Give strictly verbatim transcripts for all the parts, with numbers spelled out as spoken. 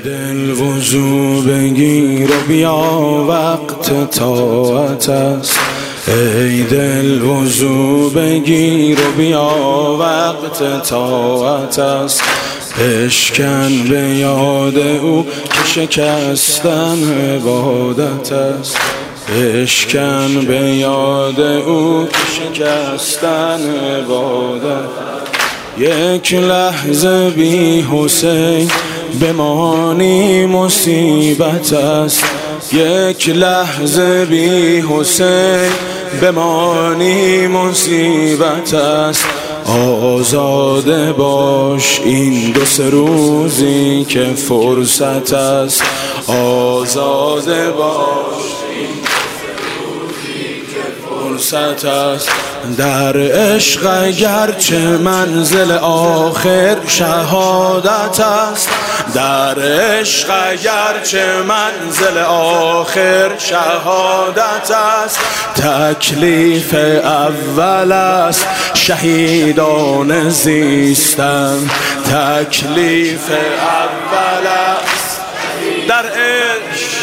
دل وضو بگیر و بیا وقت طاعت است. ای دل وضو بگیر و بیا وقت طاعت است. بشکن به یاد او که شکستن عبادت است. بشکن به یاد او که شکستن عبادت. یک لحظه بی حسین بمانی مصیبت است. یک لحظه بی حسین بمانی مصیبت است. آزاده باش این دو سه روزی که فرصت است. آزاده باش این دو سه روزی که فرصت است. در عشق اگرچه منزل آخر شهادت است. در عشق اگرچه منزل آخر شهادت است. تکلیف اول است شهیدان زیستن. تکلیف اول است در عشق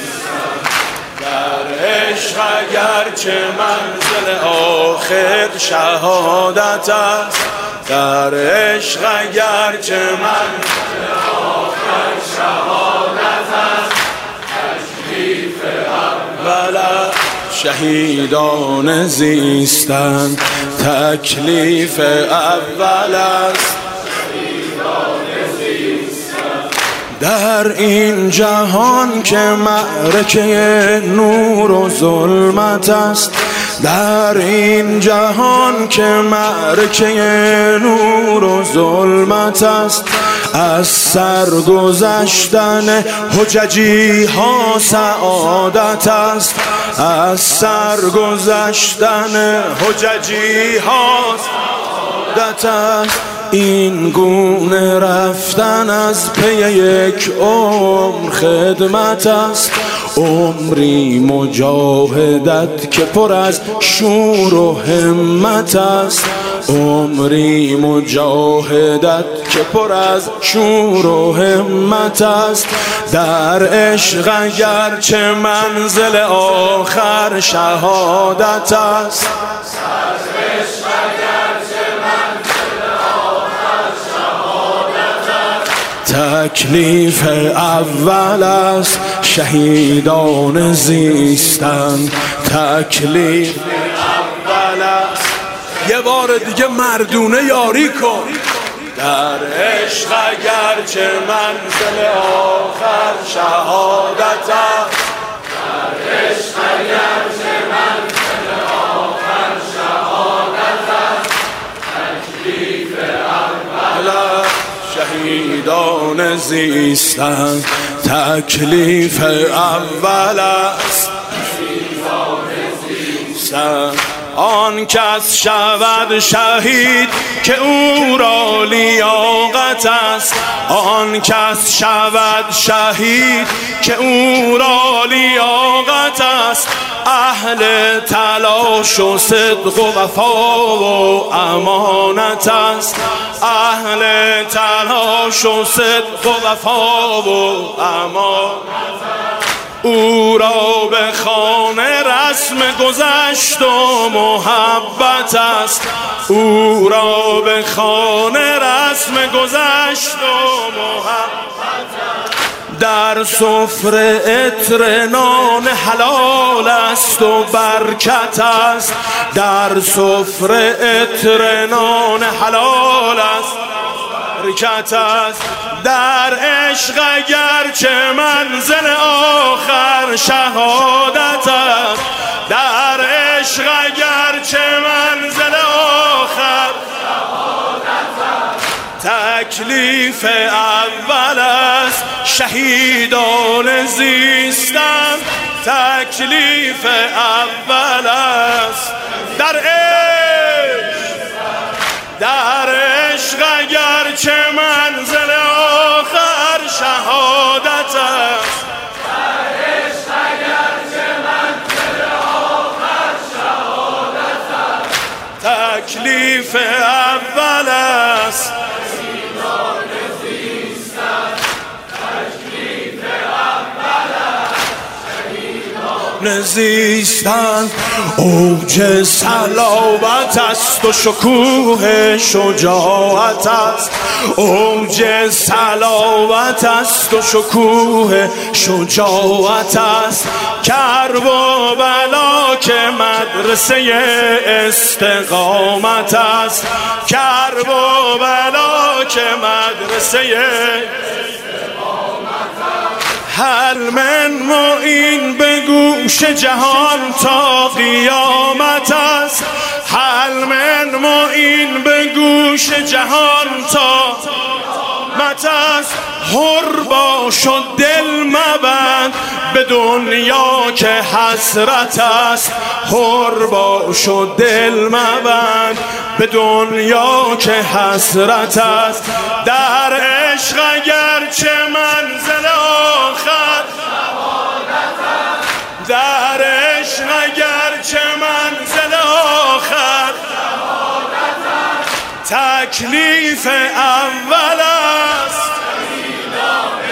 در عشق اگرچه منزل آخر شهادت است. در عشق اگرچه منزل آخر شهادت است. تکلیف اول شهیدان زیستن. تکلیف اول است در این جهان که معرکه نور و ظلمت است. در این جهان که معرکه نور و ظلمت است. از سر گذشتن حججی ها سعادت است. از سر گذشتن حججی ها سعادت است. این گونه رفتن از پی یک عمر خدمت است. عمری مجاهدت که پر از شور و همت است. عمری مجاهدت که پر از شور و همت است. در عشق اگرچه منزل آخر شهادت است. تکلیف اول است شهیدان زیستن. تکلیف اول است. یه بار دیگه مردونه یاری کن. در عشق اگرچه منزل آخر شهادت است. در عشق اگرچه منزل آخر شهادت است. تکلیف اول است شهیدان زیستن. تکلیف اول است شهیدان زیستن. آن کس شود شهید که او را لیاقت است. آن کس شود شهید که او را لیاقت است. اهل تلاش و صدق و وفا و امانت است. اهل تلاش و صدق و وفا و امانت است. او را به خانه رسم گذشت و محبت است. او را به خانه رسم گذشت و محبت است. در سفره عطر نان حلال است و برکت است. در سفره عطر نان حلال است برکت است. در عشق اگرچه منزل آخر شهادت است. در عشق اگرچه منزل آخر شهادت است. تکلیف اول است شهیدان زیستن. تکلیف اول است در عشق در عشق اگرچه منزل آخر شهادت است. در عشق اگرچه منزل آخر شهادت است. تکلیف اول است شهیدان زیستن. تکلیف زیستن اوج صلابت است و شکوه شجاعت است اوج صلابت است و شکوه شجاعت است کرب و بلا که مدرسه استقامت است کرب و بلا که مدرسه هل من معین به گوش جهان تا قیامت است هل من معین به گوش جهان تا قیامت است حر باش و دل مبند به دنیا که حسرت است حر باش و دل مبند به دنیا که حسرت است در عشق اگرچه منزل آخر در عشق اگرچه منزل آخر تکلیف اول است